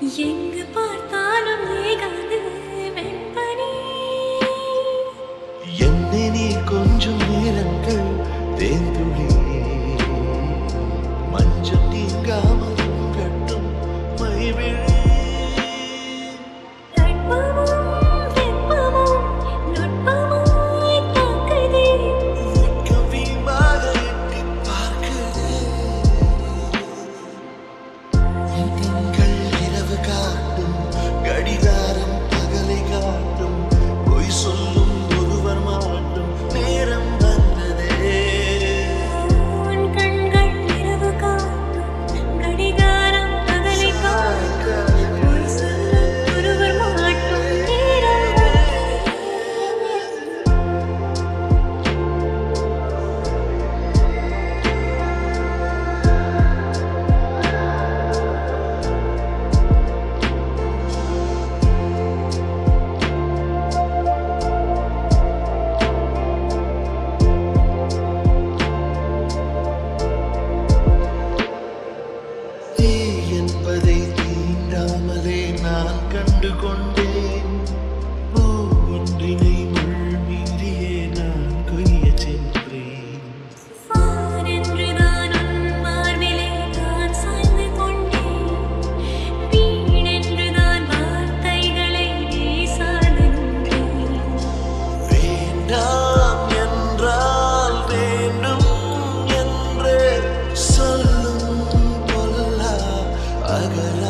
எங்கு பார்த்தாலும் ஏகாது வெண்பனி. என்னை நீ கொஞ்சம் நேரங்கள் தேர்ந்துளி மஞ்சள் நீங்காமல் கட்டும் மைவிழி. நான் கண்டு கொண்டேன் பூ ஒன்றினை முள் மீறியே நான் கொய்ய சென்றேன். வேண்டாம் என்றால் வேண்டும் என்றே சொல்லும் பொல்லா அகல